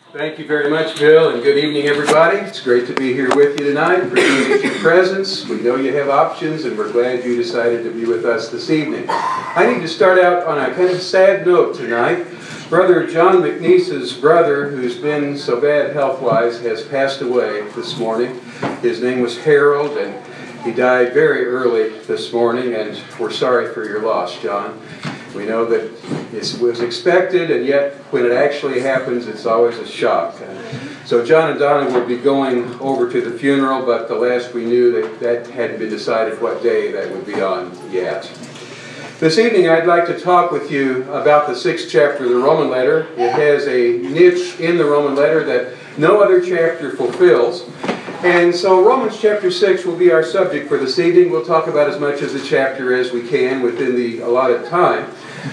Thank you very much, Bill, and good evening, everybody. It's great to be here with you tonight. Appreciate your presence. We know you have options, and we're glad you decided to be with us this evening. I need to start out on a kind of sad note tonight. Brother John McNeese's brother, who's been so bad health-wise, has passed away this morning. His name was Harold, and he died very early this morning, and we're sorry for your loss, John. We know that it was expected, and yet when it actually happens, it's always a shock. So John and Donna will be going over to the funeral, but the last we knew that hadn't been decided what day that would be on yet. This evening I'd like to talk with you about the 6th chapter of the Roman letter. It has a niche in the Roman letter that no other chapter fulfills. And so Romans chapter 6 will be our subject for this evening. We'll talk about as much of the chapter as we can within the allotted time.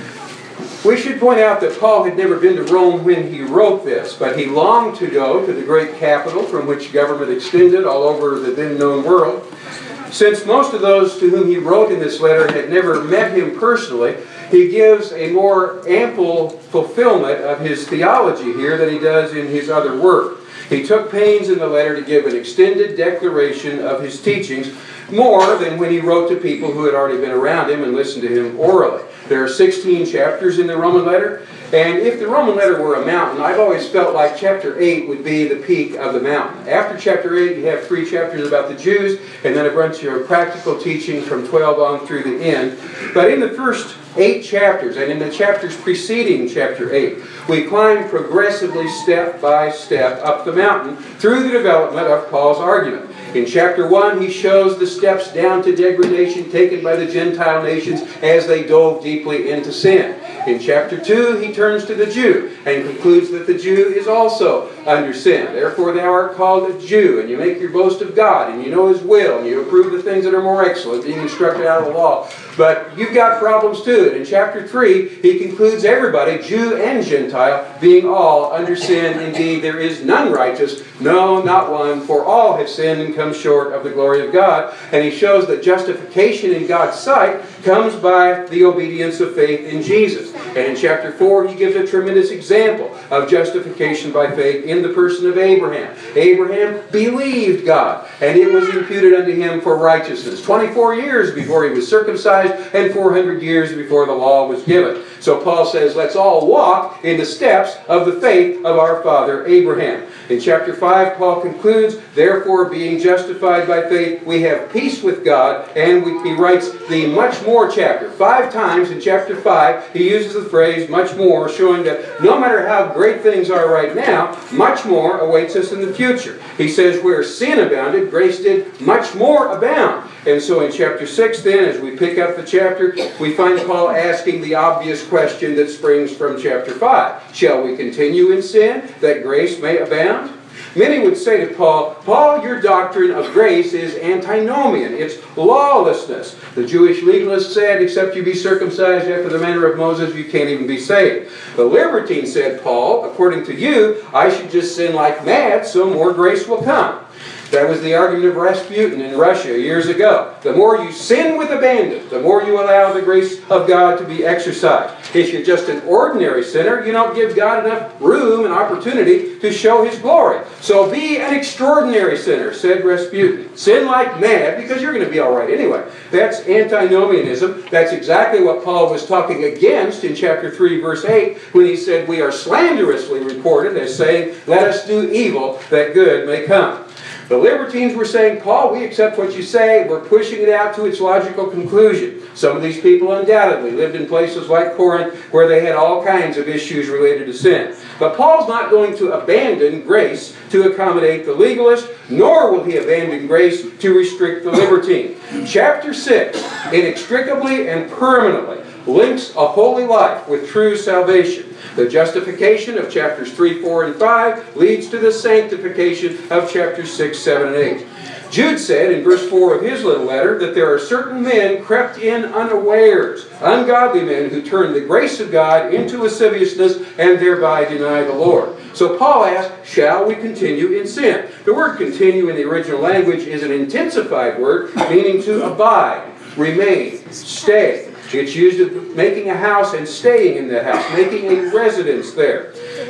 We should point out that Paul had never been to Rome when he wrote this, but he longed to go to the great capital from which government extended all over the then known world. Since most of those to whom he wrote in this letter had never met him personally, he gives a more ample fulfillment of his theology here than he does in his other work. He took pains in the letter to give an extended declaration of his teachings, more than when he wrote to people who had already been around him and listened to him orally. There are 16 chapters in the Roman letter, and if the Roman letter were a mountain, I've always felt like chapter 8 would be the peak of the mountain. After chapter 8, you have 3 chapters about the Jews, and then a bunch of practical teaching from 12 on through the end. But in the first 8 chapters, and in the chapters preceding chapter 8, we climb progressively step by step up the mountain through the development of Paul's argument. In chapter 1, he shows the steps down to degradation taken by the Gentile nations as they dove deeply into sin. In chapter 2, he turns to the Jew and concludes that the Jew is also under sin. Therefore thou art called a Jew, and you make your boast of God, and you know His will, and you approve the things that are more excellent, being instructed out of the law. But you've got problems too. And in chapter 3, he concludes everybody, Jew and Gentile, being all under sin. Indeed, there is none righteous, no, not one, for all have sinned and come short of the glory of God. And he shows that justification in God's sight comes by the obedience of faith in Jesus. And in chapter 4, he gives a tremendous example of justification by faith in the person of Abraham. Abraham believed God, and it was imputed unto him for righteousness. 24 years before he was circumcised, and 400 years before the law was given. So Paul says, let's all walk in the steps of the faith of our father Abraham. In chapter 5, Paul concludes, therefore, being justified by faith, we have peace with God, and he writes the much more chapter. 5 times in chapter 5, he uses the phrase much more, showing that no matter how great things are right now, much more awaits us in the future. He says, where sin abounded, grace did much more abound. And so in chapter 6 then, as we pick up the chapter, we find Paul asking the obvious question that springs from chapter 5. Shall we continue in sin, that grace may abound? Many would say to Paul, Paul, your doctrine of grace is antinomian. It's lawlessness. The Jewish legalists said, except you be circumcised after the manner of Moses, you can't even be saved. The libertine said, Paul, according to you, I should just sin like mad, so more grace will come. That was the argument of Rasputin in Russia years ago. The more you sin with abandon, the more you allow the grace of God to be exercised. If you're just an ordinary sinner, you don't give God enough room and opportunity to show His glory. So be an extraordinary sinner, said Rasputin. Sin like mad, because you're going to be all right anyway. That's antinomianism. That's exactly what Paul was talking against in chapter 3, verse 8, when he said, we are slanderously reported as saying, let us do evil, that good may come. The libertines were saying, Paul, we accept what you say. We're pushing it out to its logical conclusion. Some of these people undoubtedly lived in places like Corinth where they had all kinds of issues related to sin. But Paul's not going to abandon grace to accommodate the legalist, nor will he abandon grace to restrict the libertine. Chapter 6 inextricably and permanently links a holy life with true salvation. The justification of chapters 3, 4, and 5 leads to the sanctification of chapters 6, 7, and 8. Jude said in verse 4 of his little letter that there are certain men crept in unawares, ungodly men who turn the grace of God into lasciviousness and thereby deny the Lord. So Paul asked, shall we continue in sin? The word continue in the original language is an intensified word meaning to abide, remain, stay. It's used of making a house and staying in that house, making a residence there.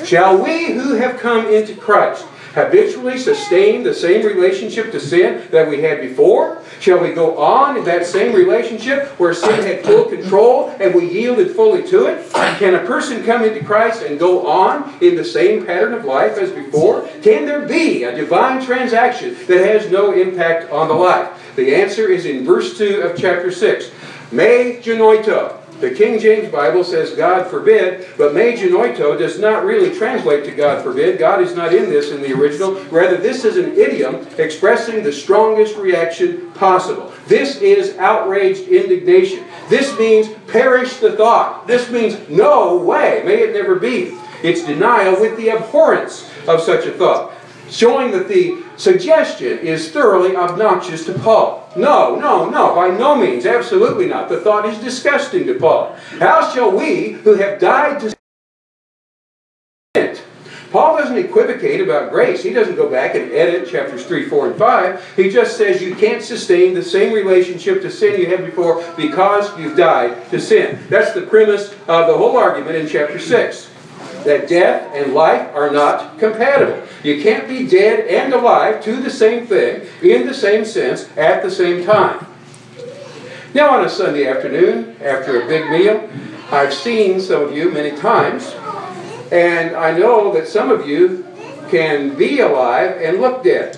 Shall we who have come into Christ habitually sustain the same relationship to sin that we had before? Shall we go on in that same relationship where sin had full control and we yielded fully to it? Can a person come into Christ and go on in the same pattern of life as before? Can there be a divine transaction that has no impact on the life? The answer is in verse 2 of chapter 6. Me genoito. The King James Bible says God forbid, but me genoito does not really translate to God forbid. God is not in this in the original. Rather, this is an idiom expressing the strongest reaction possible. This is outraged indignation. This means perish the thought. This means no way, may it never be. It's denial with the abhorrence of such a thought, showing that the suggestion is thoroughly obnoxious to Paul. No, by no means, absolutely not. The thought is disgusting to Paul. How shall we who have died to sin? Paul doesn't equivocate about grace. He doesn't go back and edit chapters 3, 4, and 5. He just says you can't sustain the same relationship to sin you had before because you've died to sin. That's the premise of the whole argument in chapter 6. That death and life are not compatible. You can't be dead and alive to the same thing, in the same sense, at the same time. Now on a Sunday afternoon, after a big meal, I've seen some of you many times, and I know that some of you can be alive and look dead.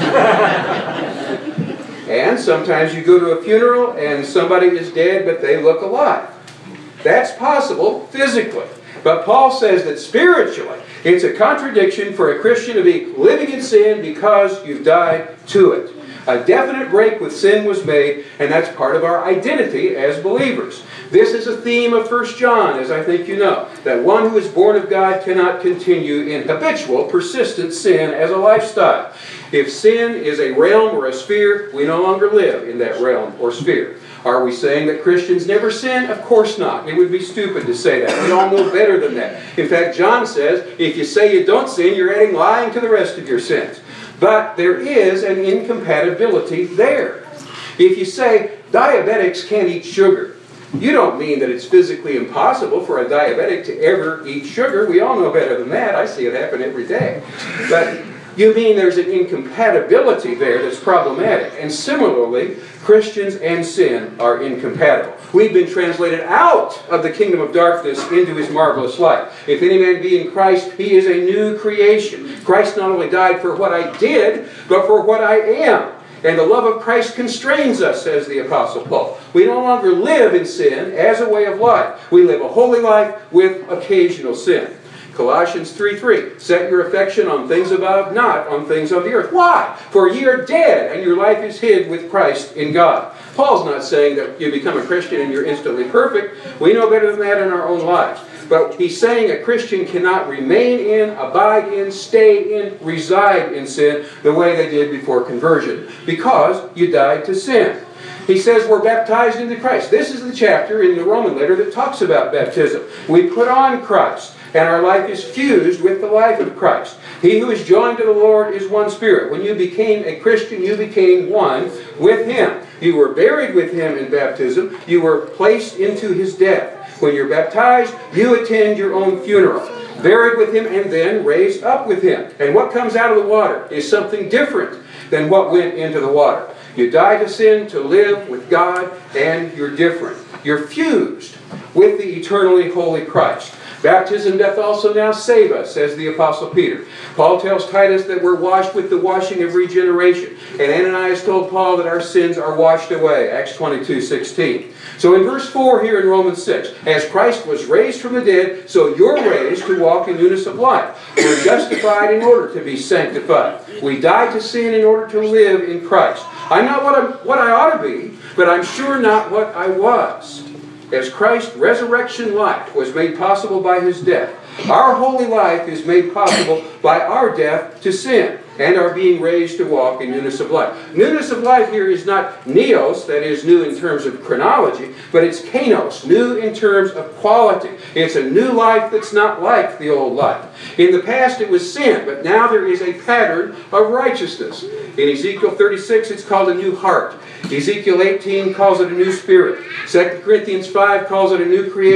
And sometimes you go to a funeral and somebody is dead but they look alive. That's possible physically. But Paul says that spiritually, it's a contradiction for a Christian to be living in sin because you've died to it. A definite break with sin was made, and that's part of our identity as believers. This is a theme of 1 John, as I think you know, that one who is born of God cannot continue in habitual, persistent sin as a lifestyle. If sin is a realm or a sphere, we no longer live in that realm or sphere. Are we saying that Christians never sin? Of course not. It would be stupid to say that. We all know better than that. In fact, John says, if you say you don't sin, you're adding lying to the rest of your sins. But there is an incompatibility there. If you say diabetics can't eat sugar, you don't mean that it's physically impossible for a diabetic to ever eat sugar. We all know better than that. I see it happen every day. But you mean there's an incompatibility there that's problematic. And similarly, Christians and sin are incompatible. We've been translated out of the kingdom of darkness into His marvelous light. If any man be in Christ, he is a new creation. Christ not only died for what I did, but for what I am. And the love of Christ constrains us, says the Apostle Paul. We no longer live in sin as a way of life. We live a holy life with occasional sin. Colossians 3:3, set your affection on things above, not on things of the earth. Why? For ye are dead, and your life is hid with Christ in God. Paul's not saying that you become a Christian and you're instantly perfect. We know better than that in our own lives. But he's saying a Christian cannot remain in, abide in, stay in, reside in sin the way they did before conversion, because you died to sin. He says we're baptized into Christ. This is the chapter in the Roman letter that talks about baptism. We put on Christ, and our life is fused with the life of Christ. He who is joined to the Lord is one spirit. When you became a Christian, you became one with Him. You were buried with Him in baptism. You were placed into His death. When you're baptized, you attend your own funeral. Buried with Him and then raised up with Him. And what comes out of the water is something different than what went into the water. You die to sin to live with God, and you're different. You're fused with the eternally holy Christ. Baptism doth also now save us, says the Apostle Peter. Paul tells Titus that we're washed with the washing of regeneration. And Ananias told Paul that our sins are washed away, Acts 22:16. So in verse 4 here in Romans 6, as Christ was raised from the dead, so you're raised to walk in newness of life. We're justified in order to be sanctified. We die to sin in order to live in Christ. I'm not what I ought to be, but I'm sure not what I was. As Christ's resurrection life was made possible by His death, our holy life is made possible by our death to sin and our being raised to walk in newness of life. Newness of life here is not neos, that is new in terms of chronology, but it's kainos, new in terms of quality. It's a new life that's not like the old life. In the past it was sin, but now there is a pattern of righteousness. In Ezekiel 36 it's called a new heart. Ezekiel 18 calls it a new spirit. 2 Corinthians 5 calls it a new creation.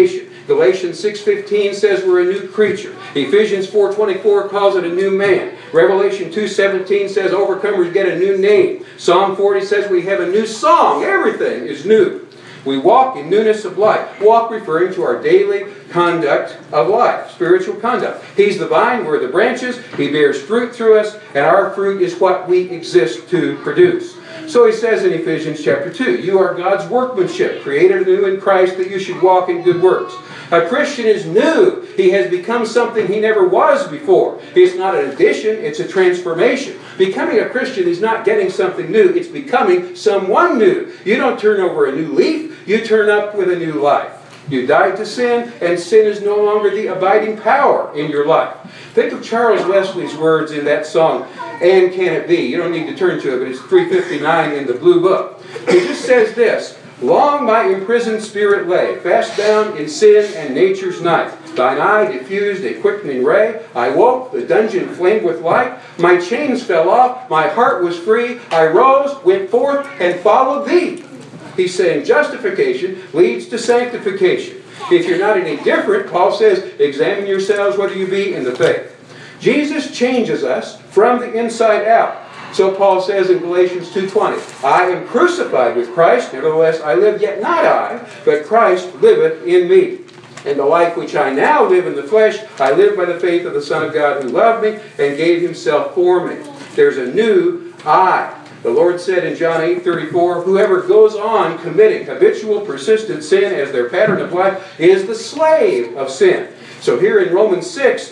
Galatians 6:15 says we're a new creature. Ephesians 4:24 calls it a new man. Revelation 2:17 says overcomers get a new name. Psalm 40 says we have a new song. Everything is new. We walk in newness of life. Walk referring to our daily conduct of life, spiritual conduct. He's the vine, we're the branches. He bears fruit through us, and our fruit is what we exist to produce. So he says in Ephesians chapter 2, you are God's workmanship, created anew in Christ that you should walk in good works. A Christian is new. He has become something he never was before. It's not an addition, it's a transformation. Becoming a Christian is not getting something new, it's becoming someone new. You don't turn over a new leaf, you turn up with a new life. You died to sin, and sin is no longer the abiding power in your life. Think of Charles Wesley's words in that song, And Can It Be? You don't need to turn to it, but it's 359 in the Blue Book. He just says this, long my imprisoned spirit lay, fast bound in sin and nature's night. Thine eye diffused a quickening ray. I woke, the dungeon flamed with light. My chains fell off, my heart was free. I rose, went forth, and followed thee. He's saying justification leads to sanctification. If you're not any different, Paul says, examine yourselves whether you be in the faith. Jesus changes us from the inside out. So Paul says in Galatians 2:20, I am crucified with Christ, nevertheless I live, yet not I, but Christ liveth in me. And the life which I now live in the flesh, I live by the faith of the Son of God who loved me and gave himself for me. There's a new I. The Lord said in John 8:34, whoever goes on committing habitual, persistent sin as their pattern of life is the slave of sin. So here in Romans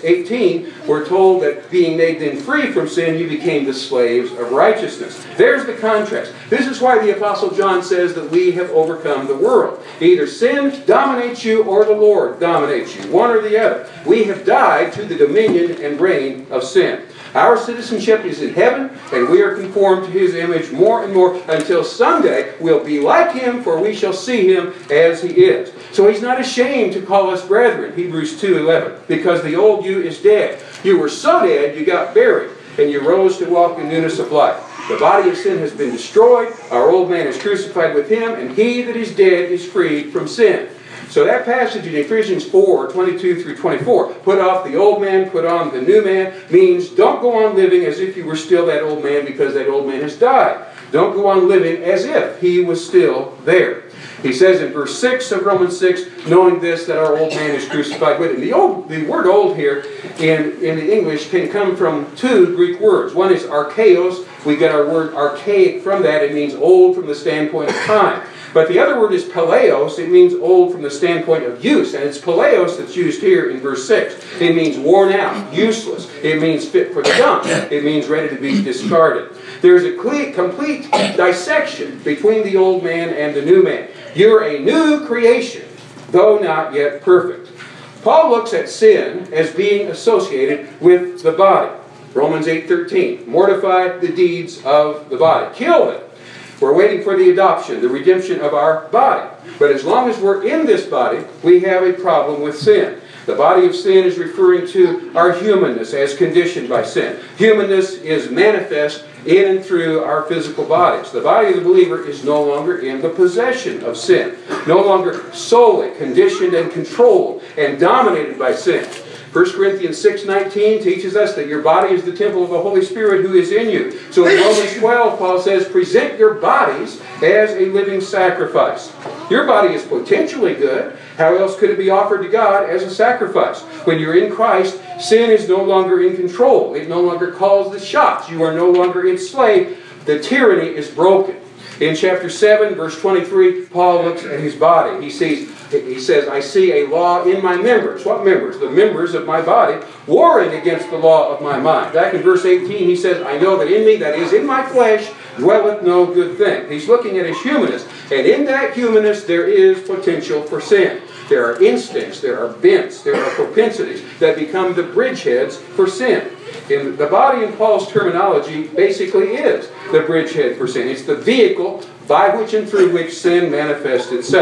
6:18, we're told that being made then free from sin, you became the slaves of righteousness. There's the contrast. This is why the Apostle John says that we have overcome the world. Either sin dominates you or the Lord dominates you, one or the other. We have died to the dominion and reign of sin. Our citizenship is in heaven, and we are conformed to his image more and more until someday we'll be like him, for we shall see him as he is. So he's not ashamed to call us brethren, Hebrews 2:11, because the old you is dead. You were so dead, you got buried, and you rose to walk in newness of life. The body of sin has been destroyed, our old man is crucified with him, and he that is dead is freed from sin. So that passage in Ephesians 4:22 through 24, put off the old man, put on the new man, means don't go on living as if you were still that old man because that old man has died. Don't go on living as if he was still there. He says in verse 6 of Romans 6, knowing this, that our old man is crucified with him. The word old here in the English can come from two Greek words. One is archaeos. We get our word archaic from that. It means old from the standpoint of time. But the other word is paleos. It means old from the standpoint of use. And it's paleos that's used here in verse 6. It means worn out, useless. It means fit for the dump. It means ready to be discarded. There's a complete dissection between the old man and the new man. You're a new creation, though not yet perfect. Paul looks at sin as being associated with the body. Romans 8:13, mortify the deeds of the body. Kill them. We're waiting for the adoption, the redemption of our body. But as long as we're in this body, we have a problem with sin. The body of sin is referring to our humanness as conditioned by sin. Humanness is manifest in and through our physical bodies. The body of the believer is no longer in the possession of sin, no longer solely conditioned and controlled and dominated by sin. 1 Corinthians 6:19 teaches us that your body is the temple of the Holy Spirit who is in you. So in Romans 12, Paul says, present your bodies as a living sacrifice. Your body is potentially good. How else could it be offered to God as a sacrifice? When you're in Christ, sin is no longer in control. It no longer calls the shots. You are no longer enslaved. The tyranny is broken. In chapter 7, verse 23, Paul looks at his body. He says, I see a law in my members. What members? The members of my body, warring against the law of my mind. Back in verse 18, he says, I know that in me, that is in my flesh, dwelleth no good thing. He's looking at his humanness. And in that humanness, there is potential for sin. There are instincts, there are bents, there are propensities that become the bridgeheads for sin. And the body, in Paul's terminology, basically is the bridgehead for sin. It's the vehicle by which and through which sin manifests itself.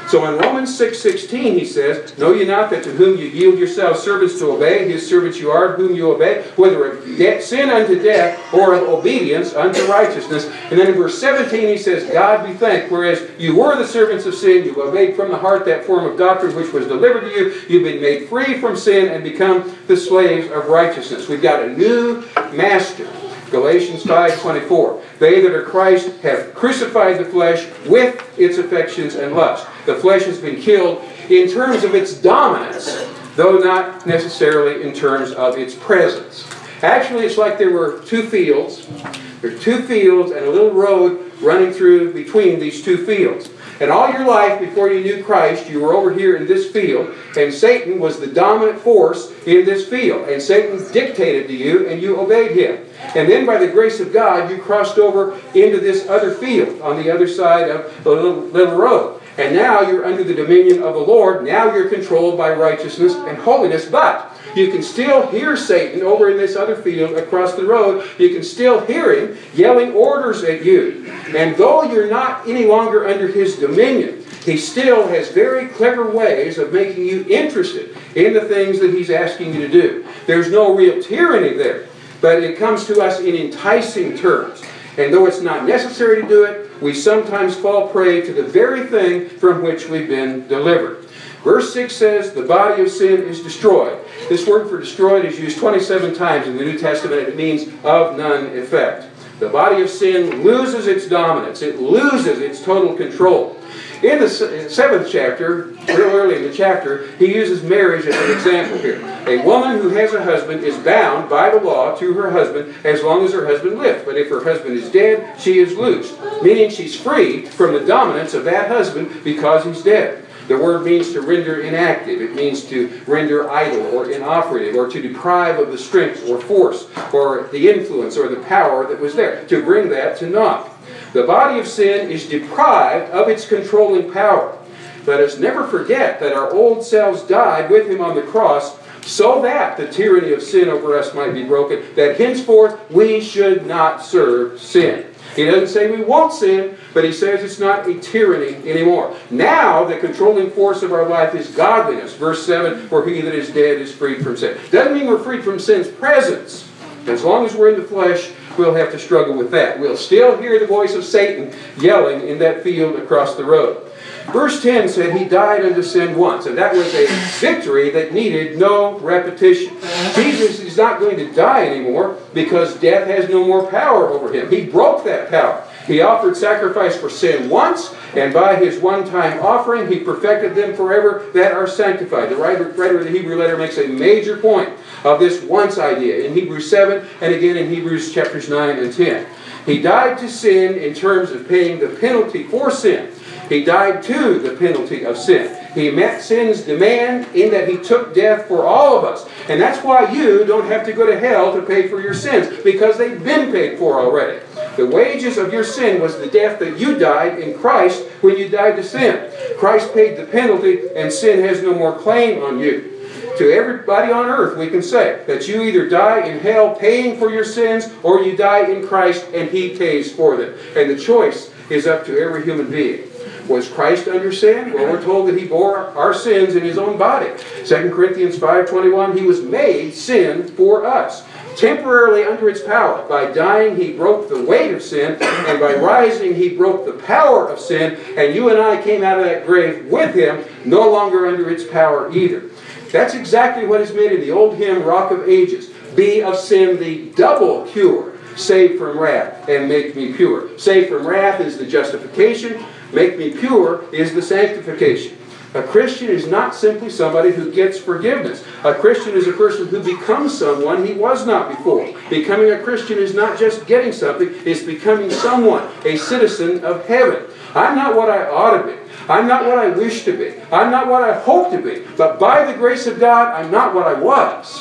So in Romans 6:16 he says, "Know ye not that to whom you yield yourselves servants to obey, his servants you are, whom you obey, whether of sin unto death or of obedience unto righteousness." And then in verse 17 he says, "God be thanked, whereas you were the servants of sin, you obeyed from the heart that form of doctrine which was delivered to you. You've been made free from sin and become the slaves of righteousness." We've got a new master. Galatians 5:24. "They that are Christ have crucified the flesh with its affections and lusts." The flesh has been killed in terms of its dominance, though not necessarily in terms of its presence. Actually, it's like there were two fields. There are two fields and a little road running through between these two fields. And all your life before you knew Christ, you were over here in this field, and Satan was the dominant force in this field. And Satan dictated to you, and you obeyed him. And then by the grace of God, you crossed over into this other field on the other side of the little road. And now you're under the dominion of the Lord. Now you're controlled by righteousness and holiness. But you can still hear Satan over in this other field across the road. You can still hear him yelling orders at you. And though you're not any longer under his dominion, he still has very clever ways of making you interested in the things that he's asking you to do. There's no real tyranny there, but it comes to us in enticing terms. And though it's not necessary to do it, we sometimes fall prey to the very thing from which we've been delivered. Verse 6 says, "The body of sin is destroyed." This word for destroyed is used 27 times in the New Testament, and it means of none effect. The body of sin loses its dominance. It loses its total control. In the 7th chapter, real early in the chapter, he uses marriage as an example here. A woman who has a husband is bound by the law to her husband as long as her husband lives. But if her husband is dead, she is loosed, meaning she's free from the dominance of that husband because he's dead. The word means to render inactive. It means to render idle or inoperative, or to deprive of the strength or force or the influence or the power that was there, to bring that to naught. The body of sin is deprived of its controlling power. Let us never forget that our old selves died with him on the cross so that the tyranny of sin over us might be broken, that henceforth we should not serve sin. He doesn't say we won't sin, but he says it's not a tyranny anymore. Now the controlling force of our life is godliness. Verse 7, "For he that is dead is freed from sin." Doesn't mean we're freed from sin's presence. As long as we're in the flesh, we'll have to struggle with that. We'll still hear the voice of Satan yelling in that field across the road. Verse 10 said he died unto sin once, and that was a victory that needed no repetition. Jesus is not going to die anymore because death has no more power over him. He broke that power. He offered sacrifice for sin once, and by his one-time offering, he perfected them forever that are sanctified. The writer of the Hebrew letter makes a major point of this once idea in Hebrews 7 and again in Hebrews chapters 9 and 10. He died to sin in terms of paying the penalty for sin. He died to the penalty of sin. He met sin's demand in that he took death for all of us. And that's why you don't have to go to hell to pay for your sins, because they've been paid for already. The wages of your sin was the death that you died in Christ when you died to sin. Christ paid the penalty, and sin has no more claim on you. To everybody on earth, we can say that you either die in hell paying for your sins, or you die in Christ and he pays for them. And the choice is up to every human being. Was Christ under sin? Well, we're told that he bore our sins in his own body. 2 Corinthians 5:21, he was made sin for us. Temporarily under its power. By dying, he broke the weight of sin, and by rising, he broke the power of sin, and you and I came out of that grave with him, no longer under its power either. That's exactly what is meant in the old hymn, Rock of Ages. Be of sin the double cure. Save from wrath and make me pure. Save from wrath is the justification. Make me pure is the sanctification. A Christian is not simply somebody who gets forgiveness. A Christian is a person who becomes someone he was not before. Becoming a Christian is not just getting something, it's becoming someone, a citizen of heaven. I'm not what I ought to be. I'm not what I wish to be. I'm not what I hope to be. But by the grace of God, I'm not what I was.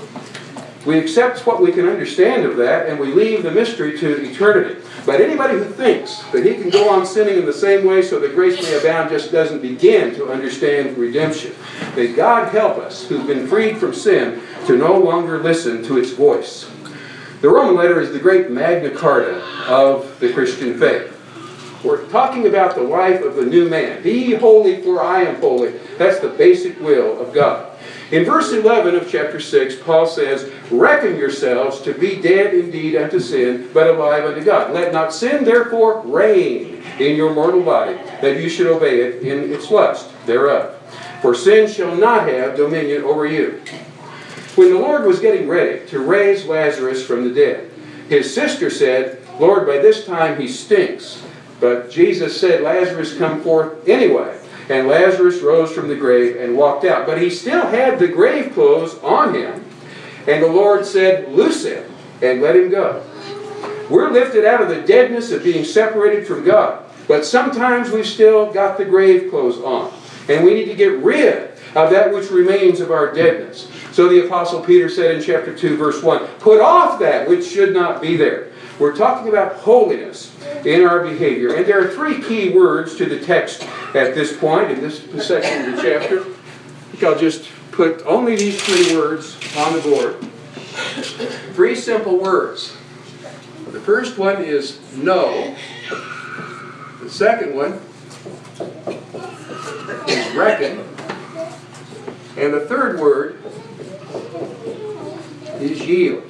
We accept what we can understand of that, and we leave the mystery to eternity. But anybody who thinks that he can go on sinning in the same way so that grace may abound just doesn't begin to understand redemption. May God help us, who've been freed from sin, to no longer listen to its voice. The Roman letter is the great Magna Carta of the Christian faith. We're talking about the life of the new man. Be holy, for I am holy. That's the basic will of God. In verse 11 of chapter 6, Paul says, reckon yourselves to be dead indeed unto sin, but alive unto God. Let not sin therefore reign in your mortal body, that you should obey it in its lust thereof. For sin shall not have dominion over you. When the Lord was getting ready to raise Lazarus from the dead, his sister said, Lord, by this time he stinks. But Jesus said, Lazarus, come forth anyway. And Lazarus rose from the grave and walked out. But he still had the grave clothes on him. And the Lord said, loose him and let him go. We're lifted out of the deadness of being separated from God. But sometimes we've still got the grave clothes on. And we need to get rid of that which remains of our deadness. So the Apostle Peter said in chapter 2, verse 1, put off that which should not be there. We're talking about holiness in our behavior. And there are three key words to the text at this point, in this section of the chapter. I think I'll just put only these three words on the board. Three simple words. The first one is know. The second one is reckon. And the third word is yield.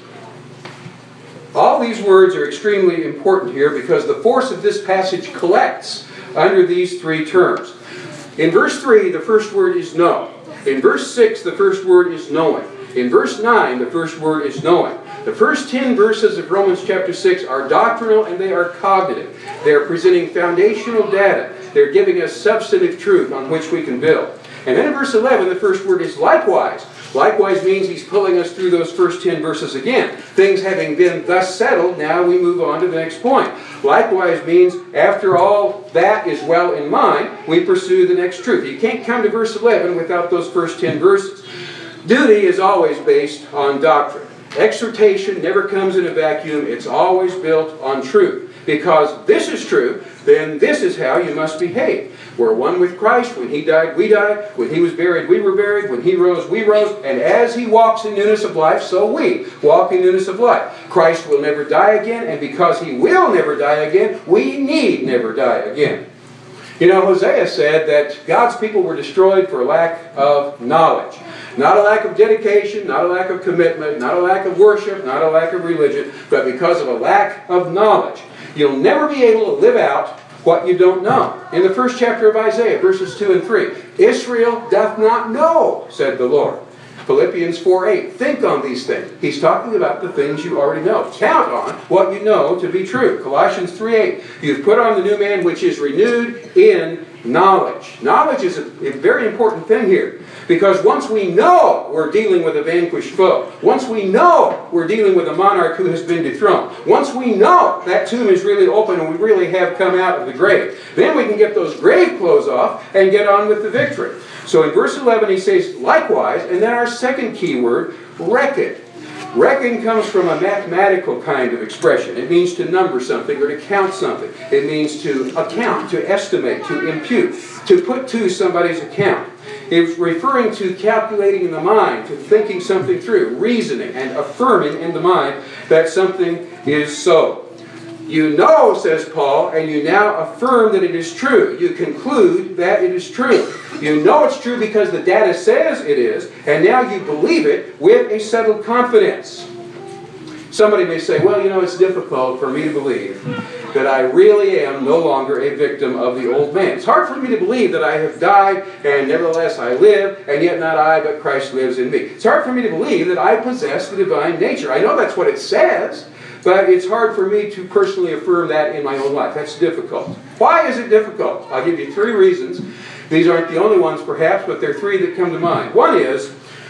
All these words are extremely important here because the force of this passage collects under these three terms. In verse 3, the first word is know. In verse 6, the first word is knowing. In verse 9, the first word is knowing. The first 10 verses of Romans chapter 6 are doctrinal and they are cognitive. They are presenting foundational data. They're giving us substantive truth on which we can build. And then in verse 11, the first word is likewise. Likewise means he's pulling us through those first 10 verses again. Things having been thus settled, now we move on to the next point. Likewise means after all that is well in mind, we pursue the next truth. You can't come to verse 11 without those first 10 verses. Duty is always based on doctrine. Exhortation never comes in a vacuum. It's always built on truth. Because this is true, then this is how you must behave. We're one with Christ. When he died, we died. When he was buried, we were buried. When he rose, we rose. And as he walks in newness of life, so we walk in newness of life. Christ will never die again, and because he will never die again, we need never die again. You know, Hosea said that God's people were destroyed for lack of knowledge. Not a lack of dedication, not a lack of commitment, not a lack of worship, not a lack of religion, but because of a lack of knowledge. You'll never be able to live out what you don't know. In the first chapter of Isaiah, verses 2 and 3, Israel doth not know, said the Lord. Philippians 4:8, think on these things. He's talking about the things you already know. Count on what you know to be true. Colossians 3:8, you've put on the new man which is renewed in knowledge. Knowledge is a very important thing here. Because once we know we're dealing with a vanquished foe, once we know we're dealing with a monarch who has been dethroned, once we know that tomb is really open and we really have come out of the grave, then we can get those grave clothes off and get on with the victory. So in verse 11 he says, likewise, and then our second key word, reckon. Reckon comes from a mathematical kind of expression. It means to number something or to count something. It means to account, to estimate, to impute, to put to somebody's account. It's referring to calculating in the mind, to thinking something through, reasoning and affirming in the mind that something is so. You know, says Paul, and you now affirm that it is true. You conclude that it is true. You know it's true because the data says it is, and now you believe it with a settled confidence. Somebody may say, well, you know, it's difficult for me to believe that I really am no longer a victim of the old man. It's hard for me to believe that I have died, and nevertheless I live, and yet not I, but Christ lives in me. It's hard for me to believe that I possess the divine nature. I know that's what it says, but it's hard for me to personally affirm that in my own life. That's difficult. Why is it difficult? I'll give you three reasons. These aren't the only ones, perhaps, but there are three that come to mind. One is,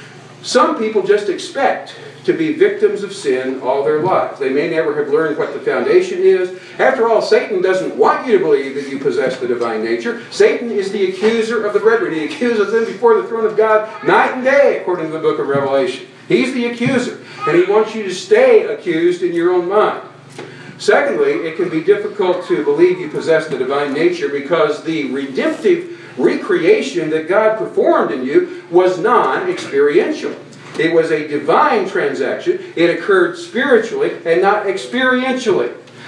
some people just expect to be victims of sin all their lives. They may never have learned what the foundation is. After all, Satan doesn't want you to believe that you possess the divine nature. Satan is the accuser of the brethren. He accuses them before the throne of God night and day, according to the book of Revelation. He's the accuser, and he wants you to stay accused in your own mind. Secondly, it can be difficult to believe you possess the divine nature because the redemptive recreation that God performed in you was non-experiential. It was a divine transaction. It occurred spiritually and not experientially.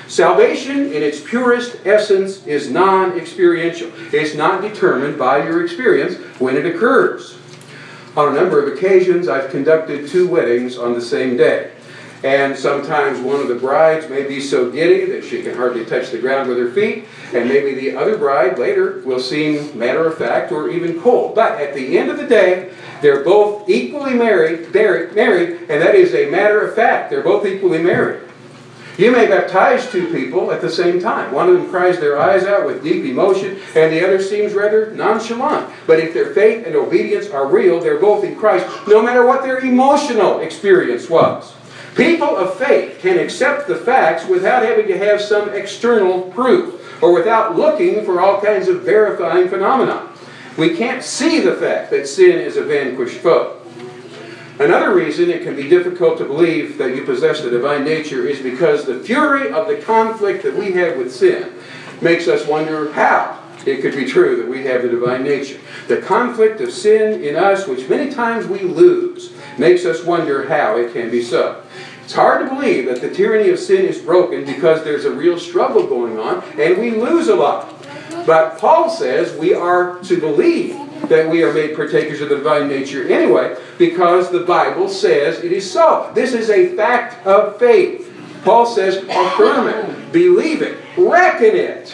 Salvation in its purest essence is non-experiential. It's not determined by your experience when it occurs. On a number of occasions, I've conducted 2 weddings on the same day. And sometimes one of the brides may be so giddy that she can hardly touch the ground with her feet, and maybe the other bride later will seem matter-of-fact or even cold. But at the end of the day, they're both equally married, and that is a matter of fact. They're both equally married. You may baptize 2 people at the same time. One of them cries their eyes out with deep emotion, and the other seems rather nonchalant. But if their faith and obedience are real, they're both in Christ, no matter what their emotional experience was. People of faith can accept the facts without having to have some external proof, or without looking for all kinds of verifying phenomena. We can't see the fact that sin is a vanquished foe. Another reason it can be difficult to believe that you possess the divine nature is because the fury of the conflict that we have with sin makes us wonder how it could be true that we have the divine nature. The conflict of sin in us, which many times we lose, makes us wonder how it can be so. It's hard to believe that the tyranny of sin is broken because there's a real struggle going on and we lose a lot. But Paul says we are to believe that we are made partakers of the divine nature anyway because the Bible says it is so. This is a fact of faith. Paul says affirm it, believe it, reckon it.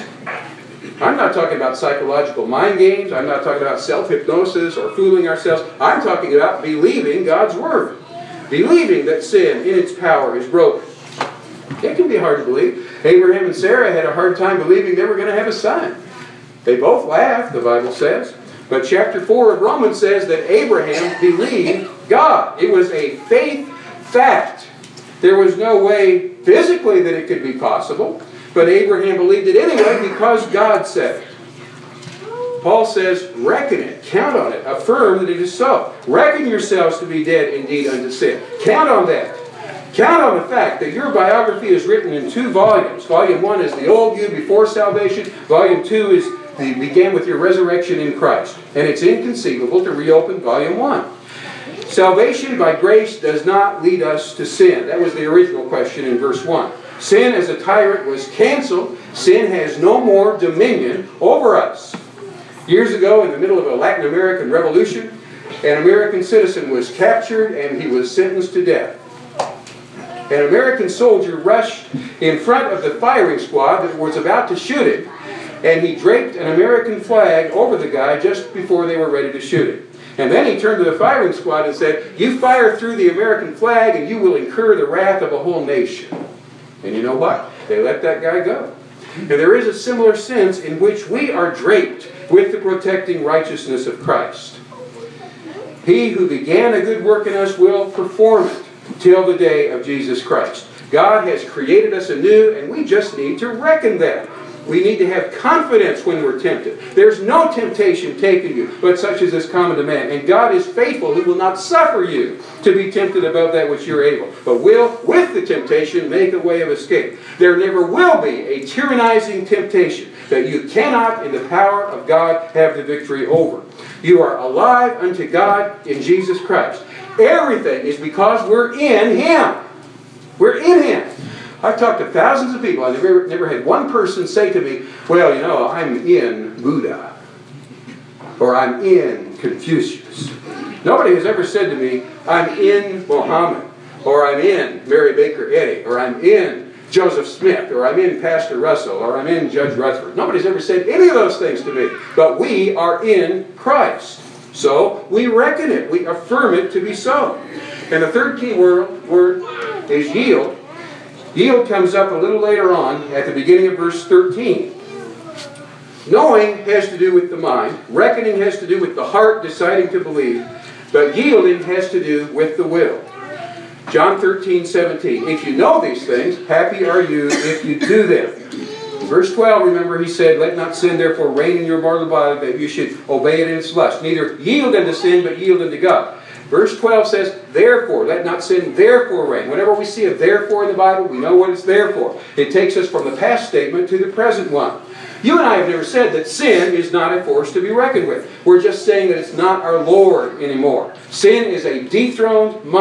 I'm not talking about psychological mind games. I'm not talking about self-hypnosis or fooling ourselves. I'm talking about believing God's Word. Believing that sin in its power is broken. It can be hard to believe. Abraham and Sarah had a hard time believing they were going to have a son. They both laughed, the Bible says. But chapter 4 of Romans says that Abraham believed God. It was a faith fact. There was no way physically that it could be possible. But Abraham believed it anyway because God said it. Paul says, reckon it, count on it, affirm that it is so. Reckon yourselves to be dead indeed unto sin. Count on that. Count on the fact that your biography is written in 2 volumes. Volume 1 is the old you before salvation. Volume 2 is began with your resurrection in Christ. And it's inconceivable to reopen Volume 1. Salvation by grace does not lead us to sin. That was the original question in verse 1. Sin as a tyrant was canceled. Sin has no more dominion over us. Years ago, in the middle of a Latin American revolution, an American citizen was captured and he was sentenced to death. An American soldier rushed in front of the firing squad that was about to shoot him, and he draped an American flag over the guy just before they were ready to shoot him. And then he turned to the firing squad and said, "You fire through the American flag and you will incur the wrath of a whole nation." And you know what? They let that guy go. And there is a similar sense in which we are draped with the protecting righteousness of Christ. He who began a good work in us will perform it till the day of Jesus Christ. God has created us anew, and we just need to reckon that. We need to have confidence when we're tempted. There's no temptation taken you, but such as is common to man. And God is faithful, who will not suffer you to be tempted above that which you're able, but will, with the temptation, make a way of escape. There never will be a tyrannizing temptation that you cannot, in the power of God, have the victory over. You are alive unto God in Jesus Christ. Everything is because we're in Him. We're in Him. I've talked to thousands of people. I've never had one person say to me, "Well, you know, I'm in Buddha," or "I'm in Confucius." Nobody has ever said to me, "I'm in Mohammed," or "I'm in Mary Baker Eddy," or "I'm in Joseph Smith," or "I'm in Pastor Russell," or "I'm in Judge Rutherford." Nobody's ever said any of those things to me. But we are in Christ. So we reckon it. We affirm it to be so. And the third key word is yield. Yield comes up a little later on at the beginning of verse 13. Knowing has to do with the mind. Reckoning has to do with the heart deciding to believe. But yielding has to do with the will. John 13:17. If you know these things, happy are you if you do them. In verse 12, remember, he said, "Let not sin therefore reign in your mortal body, that you should obey it in its lust. Neither yield unto sin, but yield unto God." Verse 12 says, "Therefore, let not sin therefore reign." Whenever we see a therefore in the Bible, we know what it's there for. It takes us from the past statement to the present one. You and I have never said that sin is not a force to be reckoned with. We're just saying that it's not our Lord anymore. Sin is a dethroned monarch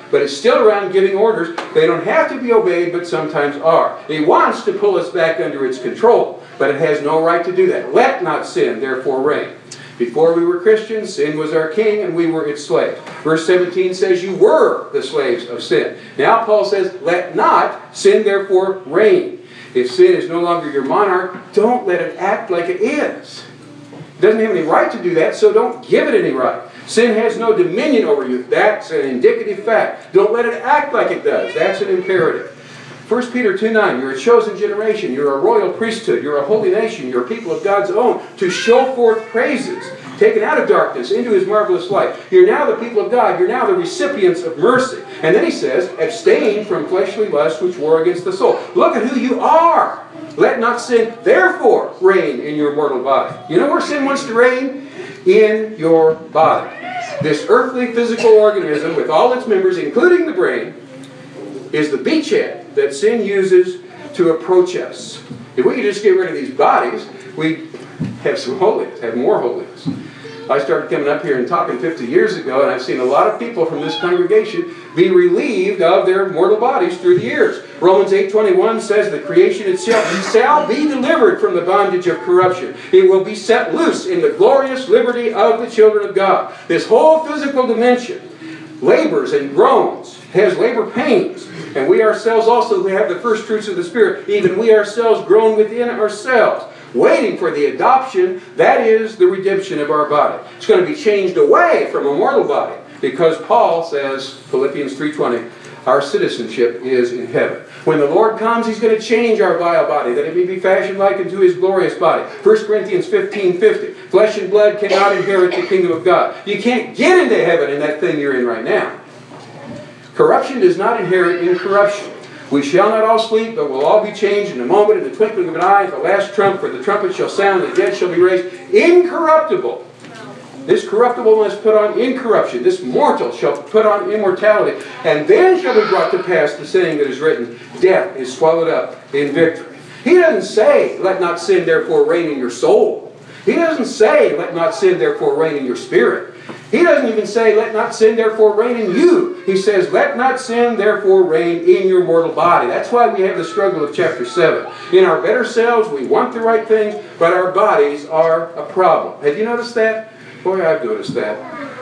but it's still around giving orders. They don't have to be obeyed, but sometimes are. It wants to pull us back under its control, but it has no right to do that. Let not sin therefore reign. Before we were Christians, sin was our king and we were its slave. Verse 17 says you were the slaves of sin. Now Paul says, let not sin therefore reign. If sin is no longer your monarch, don't let it act like it is. It doesn't have any right to do that, so don't give it any right. Sin has no dominion over you. That's an indicative fact. Don't let it act like it does. That's an imperative. 1 Peter 2:9, you're a chosen generation, you're a royal priesthood, you're a holy nation, you're a people of God's own, to show forth praises, taken out of darkness into His marvelous light. You're now the people of God, you're now the recipients of mercy. And then he says, abstain from fleshly lusts which war against the soul. Look at who you are. Let not sin therefore reign in your mortal body. You know where sin wants to reign? In your body. This earthly physical organism with all its members, including the brain, is the beachhead that sin uses to approach us. If we could just get rid of these bodies, we'd have some holiness, have more holiness. I started coming up here and talking 50 years ago, and I've seen a lot of people from this congregation be relieved of their mortal bodies through the years. Romans 8:21 says the creation itself shall be delivered from the bondage of corruption. It will be set loose in the glorious liberty of the children of God. This whole physical dimension labors and groans, has labor pains. And we ourselves also, who have the first fruits of the Spirit, even we ourselves groan within ourselves, waiting for the adoption, that is the redemption of our body. It's going to be changed away from a mortal body, because Paul says, Philippians 3:20, our citizenship is in heaven. When the Lord comes, He's going to change our vile body, that it may be fashioned like unto His glorious body. 1 Corinthians 15:50, flesh and blood cannot inherit the kingdom of God. You can't get into heaven in that thing you're in right now. Corruption does not inherit incorruption. We shall not all sleep, but we'll all be changed in a moment, in the twinkling of an eye, at the last trump, for the trumpet shall sound, and the dead shall be raised incorruptible. This corruptible must put on incorruption. This mortal shall put on immortality. And then shall be brought to pass the saying that is written, death is swallowed up in victory. He doesn't say, let not sin therefore reign in your soul. He doesn't say, let not sin therefore reign in your spirit. He doesn't even say, let not sin therefore reign in you. He says, let not sin therefore reign in your mortal body. That's why we have the struggle of chapter 7. In our better selves, we want the right things, but our bodies are a problem. Have you noticed that? Boy, I've noticed that.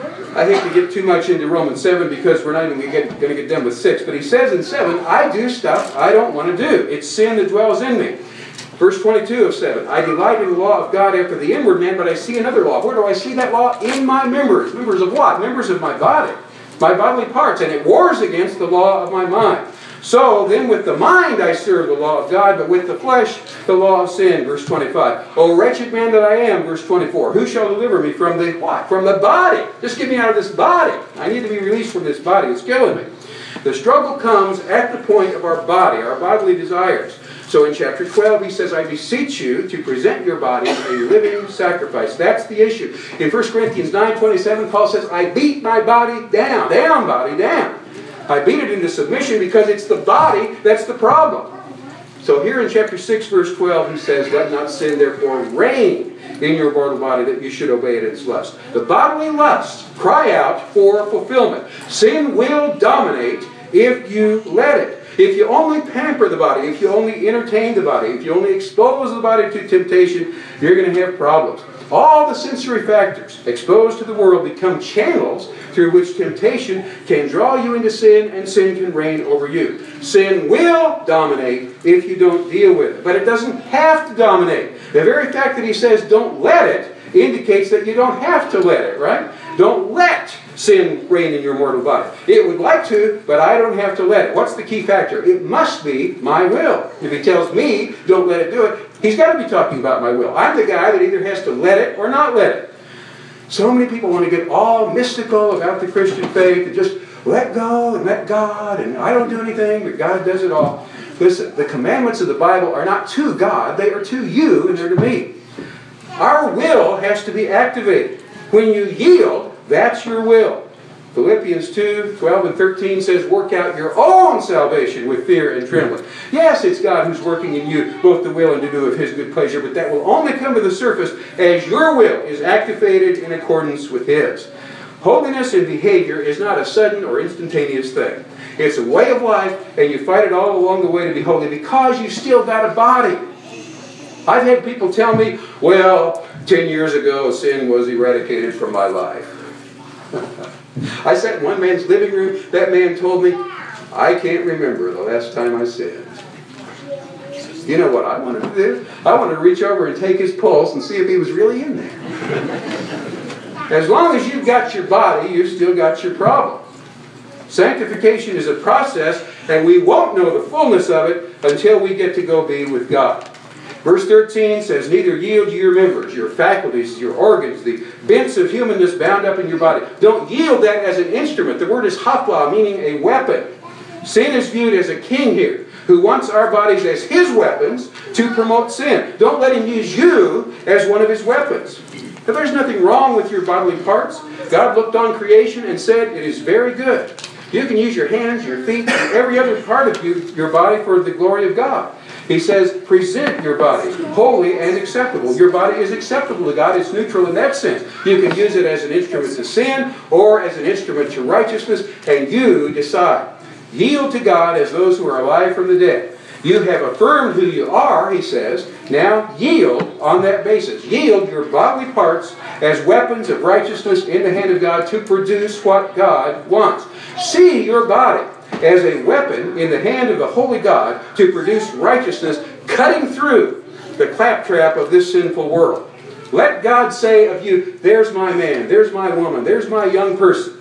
I hate to get too much into Romans 7 because we're not even going to get done with 6. But he says in 7, I do stuff I don't want to do. It's sin that dwells in me. Verse 22 of 7, I delight in the law of God after the inward man, but I see another law. Where do I see that law? In my members. Members of what? Members of my body. My bodily parts. And it wars against the law of my mind. So then with the mind I serve the law of God, but with the flesh the law of sin. Verse 25. O wretched man that I am. Verse 24. Who shall deliver me from the what? From the body. Just get me out of this body. I need to be released from this body. It's killing me. The struggle comes at the point of our body, our bodily desires. So in chapter 12 he says, I beseech you to present your body a living sacrifice. That's the issue. In 1 Corinthians 9:27 Paul says, I beat my body down. Down, body, down. I beat it into submission because it's the body that's the problem. So here in chapter 6 verse 12 he says, let not sin therefore reign in your mortal body that you should obey it in its lust. The bodily lusts cry out for fulfillment. Sin will dominate if you let it. If you only pamper the body, if you only entertain the body, if you only expose the body to temptation, you're going to have problems. All the sensory factors exposed to the world become channels through which temptation can draw you into sin and sin can reign over you. Sin will dominate if you don't deal with it. But it doesn't have to dominate. The very fact that he says don't let it indicates that you don't have to let it, right? Don't let sin reign in your mortal body. It would like to, but I don't have to let it. What's the key factor? It must be my will. If he tells me don't let it do it, he's got to be talking about my will. I'm the guy that either has to let it or not let it. So many people want to get all mystical about the Christian faith and just let go and let God, and I don't do anything, but God does it all. Listen, the commandments of the Bible are not to God, they are to you and they're to me. Our will has to be activated. When you yield, that's your will. Philippians 2:12 and 13 says, work out your own salvation with fear and trembling. Yes, it's God who's working in you both the will and to do of His good pleasure, but that will only come to the surface as your will is activated in accordance with His. Holiness in behavior is not a sudden or instantaneous thing. It's a way of life, and you fight it all along the way to be holy because you still got a body. I've had people tell me, well, 10 years ago sin was eradicated from my life. I sat in one man's living room. That man told me, I can't remember the last time I sinned. You know what I wanted to do? I wanted to reach over and take his pulse and see if he was really in there. As long as you've got your body, you've still got your problem. Sanctification is a process, and we won't know the fullness of it until we get to go be with God. Verse 13 says, neither yield your members, your faculties, your organs, the bents of humanness bound up in your body. Don't yield that as an instrument. The word is hapla, meaning a weapon. Sin is viewed as a king here, who wants our bodies as his weapons to promote sin. Don't let him use you as one of his weapons. Now, there's nothing wrong with your bodily parts. God looked on creation and said, it is very good. You can use your hands, your feet, and every other part of your body for the glory of God. He says, present your body holy and acceptable. Your body is acceptable to God. It's neutral in that sense. You can use it as an instrument to sin or as an instrument to righteousness, and you decide. Yield to God as those who are alive from the dead. You have affirmed who you are, he says. Now yield on that basis. Yield your bodily parts as weapons of righteousness in the hand of God to produce what God wants. See your body as a weapon in the hand of the holy God to produce righteousness, cutting through the claptrap of this sinful world. Let God say of you, there's my man, there's my woman, there's my young person.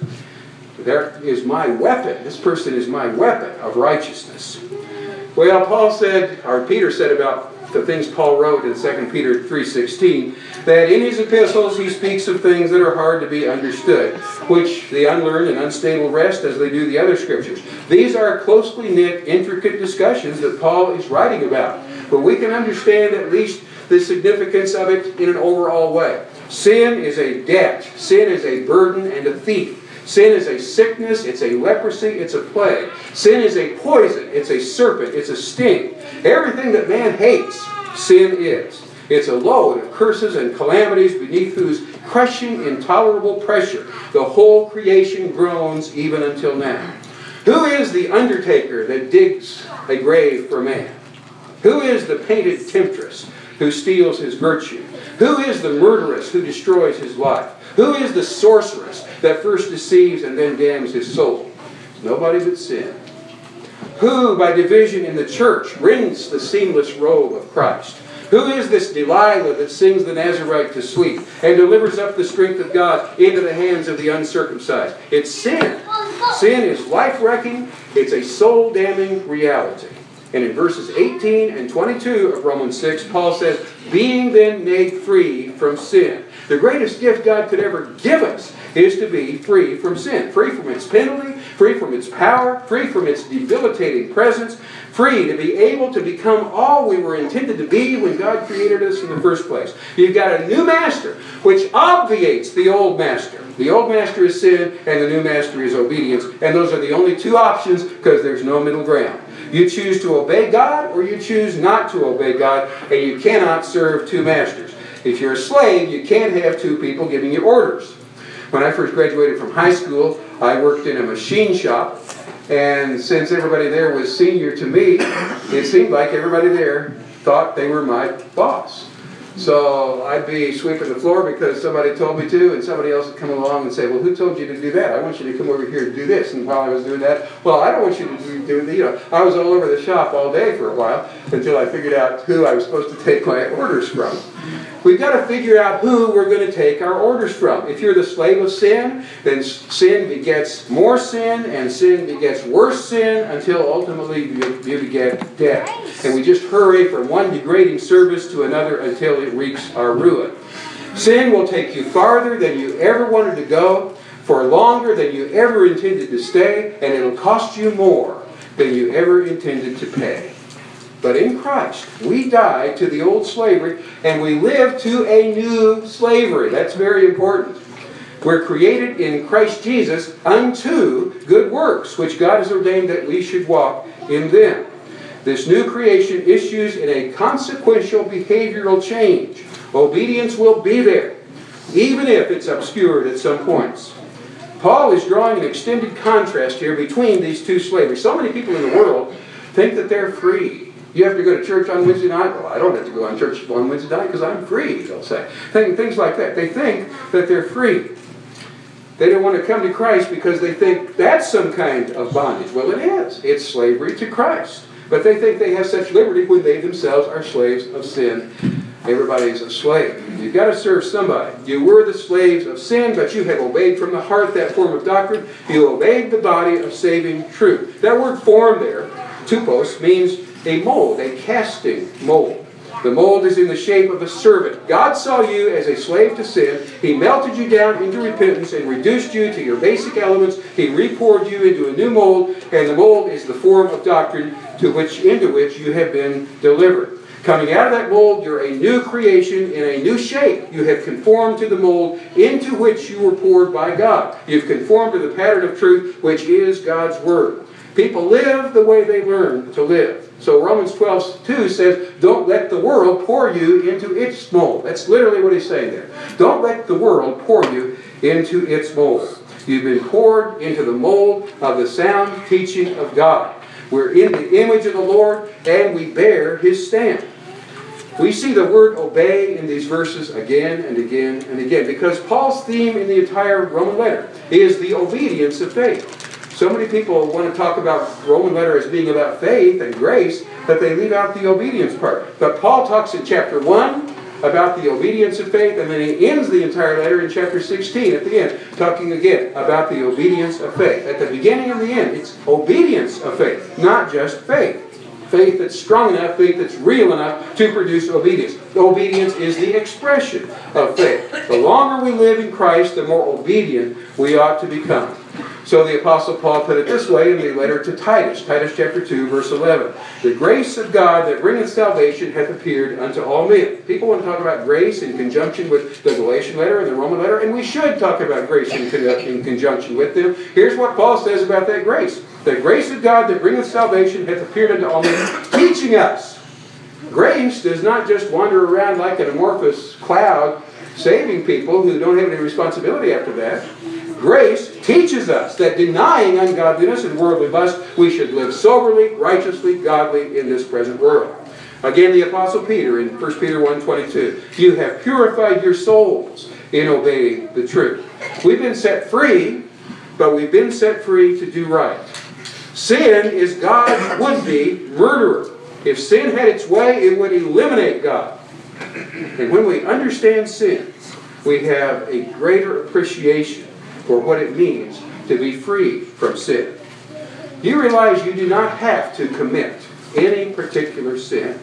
There is my weapon. This person is my weapon of righteousness. Well, Paul said, or Peter said about the things Paul wrote in 2 Peter 3:16, that in his epistles he speaks of things that are hard to be understood, which the unlearned and unstable wrest as they do the other scriptures. These are closely knit, intricate discussions that Paul is writing about. But we can understand at least the significance of it in an overall way. Sin is a debt. Sin is a burden and a thief. Sin is a sickness, it's a leprosy, it's a plague. Sin is a poison, it's a serpent, it's a sting. Everything that man hates, sin is. It's a load of curses and calamities beneath whose crushing, intolerable pressure the whole creation groans even until now. Who is the undertaker that digs a grave for man? Who is the painted temptress who steals his virtue? Who is the murderess who destroys his life? Who is the sorceress that first deceives and then damns his soul? Nobody but sin. Who, by division in the church, rends the seamless robe of Christ? Who is this Delilah that sings the Nazarite to sleep and delivers up the strength of God into the hands of the uncircumcised? It's sin. Sin is life-wrecking. It's a soul-damning reality. And in verses 18 and 22 of Romans 6, Paul says, being then made free from sin. The greatest gift God could ever give us is to be free from sin. Free from its penalty, free from its power, free from its debilitating presence, free to be able to become all we were intended to be when God created us in the first place. You've got a new master, which obviates the old master. The old master is sin, and the new master is obedience. And those are the only two options, because there's no middle ground. You choose to obey God, or you choose not to obey God, and you cannot serve two masters. If you're a slave, you can't have two people giving you orders. When I first graduated from high school, I worked in a machine shop, and since everybody there was senior to me, it seemed like everybody there thought they were my boss. So I'd be sweeping the floor because somebody told me to, and somebody else would come along and say, well, who told you to do that? I want you to come over here and do this. And while I was doing that, well, I don't want you to do that. I was all over the shop all day for a while until I figured out who I was supposed to take my orders from. We've got to figure out who we're going to take our orders from. If you're the slave of sin, then sin begets more sin, and sin begets worse sin, until ultimately you beget death. And we just hurry from one degrading service to another until it wreaks our ruin. Sin will take you farther than you ever wanted to go, for longer than you ever intended to stay, and it'll cost you more than you ever intended to pay. But in Christ, we die to the old slavery, and we live to a new slavery. That's very important. We're created in Christ Jesus unto good works, which God has ordained that we should walk in them. This new creation issues in a consequential behavioral change. Obedience will be there, even if it's obscured at some points. Paul is drawing an extended contrast here between these two slaveries. So many people in the world think that they're free. You have to go to church on Wednesday night. Well, I don't have to go on church on Wednesday night because I'm free, they'll say. Things like that. They think that they're free. They don't want to come to Christ because they think that's some kind of bondage. Well, it is. It's slavery to Christ. But they think they have such liberty when they themselves are slaves of sin. Everybody's a slave. You've got to serve somebody. You were the slaves of sin, but you have obeyed from the heart that form of doctrine. You obeyed the body of saving truth. That word form there, tupos, means a mold, a casting mold. The mold is in the shape of a servant. God saw you as a slave to sin. He melted you down into repentance and reduced you to your basic elements. He repoured you into a new mold, and the mold is the form of doctrine into which you have been delivered. Coming out of that mold, you're a new creation in a new shape. You have conformed to the mold into which you were poured by God. You've conformed to the pattern of truth, which is God's Word. People live the way they learn to live. So Romans 12:2 says, don't let the world pour you into its mold. That's literally what he's saying there. Don't let the world pour you into its mold. You've been poured into the mold of the sound teaching of God. We're in the image of the Lord, and we bear His stamp. We see the word obey in these verses again and again and again, because Paul's theme in the entire Roman letter is the obedience of faith. So many people want to talk about the Roman letter as being about faith and grace, that they leave out the obedience part. But Paul talks in chapter 1 about the obedience of faith, and then he ends the entire letter in chapter 16 at the end, talking again about the obedience of faith. At the beginning and the end, it's obedience of faith, not just faith. Faith that's strong enough, faith that's real enough to produce obedience. Obedience is the expression of faith. The longer we live in Christ, the more obedient we ought to become. So the Apostle Paul put it this way in the letter to Titus, Titus chapter 2, verse 11. The grace of God that bringeth salvation hath appeared unto all men. People want to talk about grace in conjunction with the Galatian letter and the Roman letter, and we should talk about grace in conjunction with them. Here's what Paul says about that grace. The grace of God that bringeth salvation hath appeared unto all men, teaching us. Grace does not just wander around like an amorphous cloud, saving people who don't have any responsibility after that. Grace teaches us that denying ungodliness and worldly lust, we should live soberly, righteously, godly in this present world. Again, the Apostle Peter in 1 Peter 1:22, you have purified your souls in obeying the truth. We've been set free, but we've been set free to do right. Sin is God's would-be murderer. If sin had its way, it would eliminate God. And when we understand sin, we have a greater appreciation for what it means to be free from sin. You realize you do not have to commit any particular sin.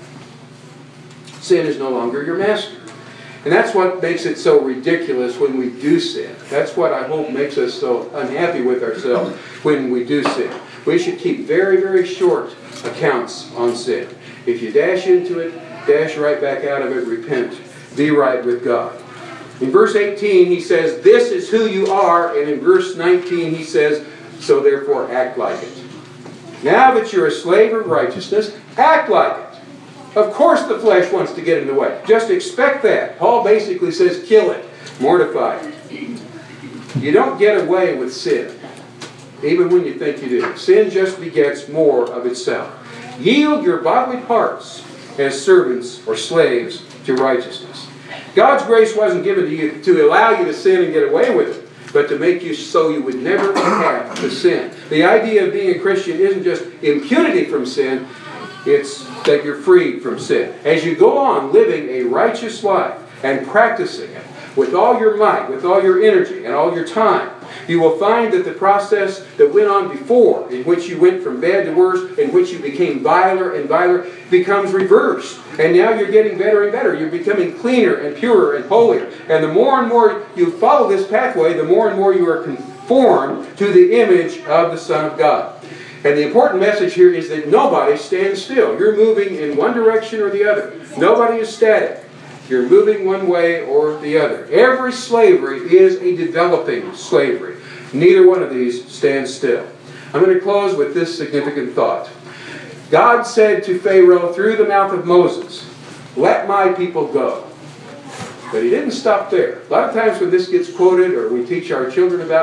Sin is no longer your master. And that's what makes it so ridiculous when we do sin. That's what I hope makes us so unhappy with ourselves when we do sin. We should keep very, very short accounts on sin. If you dash into it, dash right back out of it, repent, be right with God. In verse 18, he says, this is who you are. And in verse 19, he says, so therefore act like it. Now that you're a slave of righteousness, act like it. Of course the flesh wants to get in the way. Just expect that. Paul basically says, kill it, mortify it. You don't get away with sin, even when you think you do. Sin just begets more of itself. Yield your bodily parts as servants or slaves to righteousness. God's grace wasn't given to you to allow you to sin and get away with it, but to make you so you would never have to sin. The idea of being a Christian isn't just impunity from sin, it's that you're freed from sin. As you go on living a righteous life and practicing it with all your might, with all your energy and all your time, you will find that the process that went on before, in which you went from bad to worse, in which you became viler and viler, becomes reversed. And now you're getting better and better. You're becoming cleaner and purer and holier. And the more and more you follow this pathway, the more and more you are conformed to the image of the Son of God. And the important message here is that nobody stands still. You're moving in one direction or the other. Nobody is static. You're moving one way or the other. Every slavery is a developing slavery. Neither one of these stands still. I'm going to close with this significant thought. God said to Pharaoh through the mouth of Moses, let my people go. But he didn't stop there. A lot of times when this gets quoted or we teach our children about it,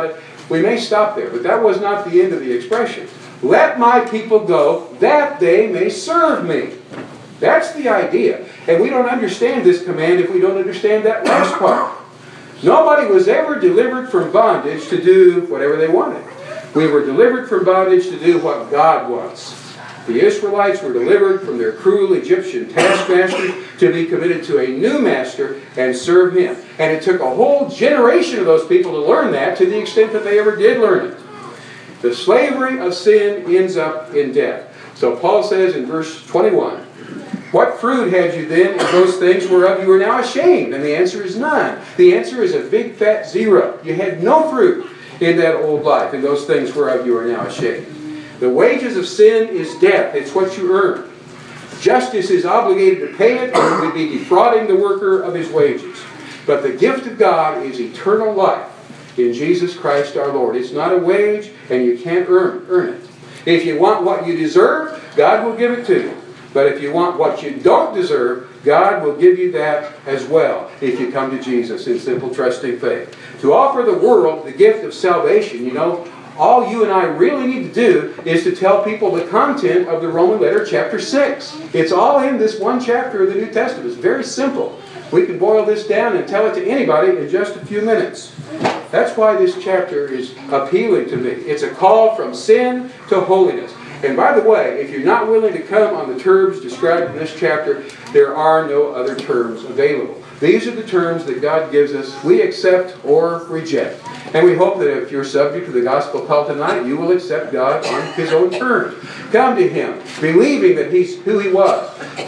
We may stop there, but that was not the end of the expression. Let my people go, that they may serve me. That's the idea. And we don't understand this command if we don't understand that last part. Nobody was ever delivered from bondage to do whatever they wanted. We were delivered from bondage to do what God wants. The Israelites were delivered from their cruel Egyptian taskmasters to be committed to a new master and serve him. And it took a whole generation of those people to learn that, to the extent that they ever did learn it. The slavery of sin ends up in death. So Paul says in verse 21, what fruit had you then in those things whereof you are now ashamed? And the answer is none. The answer is a big fat zero. You had no fruit in that old life, in those things whereof you are now ashamed. The wages of sin is death. It's what you earn. Justice is obligated to pay it, or it would be defrauding the worker of his wages. But the gift of God is eternal life in Jesus Christ our Lord. It's not a wage, and you can't earn it. If you want what you deserve, God will give it to you. But if you want what you don't deserve, God will give you that as well if you come to Jesus in simple trusting faith. To offer the world the gift of salvation, you know, all you and I really need to do is to tell people the content of the Roman letter chapter 6. It's all in this one chapter of the New Testament. It's very simple. We can boil this down and tell it to anybody in just a few minutes. That's why this chapter is appealing to me. It's a call from sin to holiness. And by the way, if you're not willing to come on the terms described in this chapter, there are no other terms available. These are the terms that God gives us. We accept or reject. And we hope that if you're subject to the gospel call tonight, you will accept God on his own terms. Come to him, believing that he's who he was,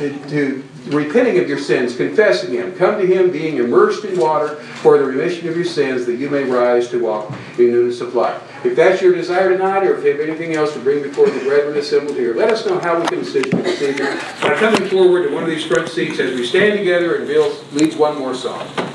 to repenting of your sins, confessing him. Come to him being immersed in water for the remission of your sins, that you may rise to walk in newness of life. If that's your desire tonight, or if you have anything else to bring before the brethren assembled here, let us know how we can assist you this evening by coming forward to one of these front seats as we stand together and Bill leads one more song.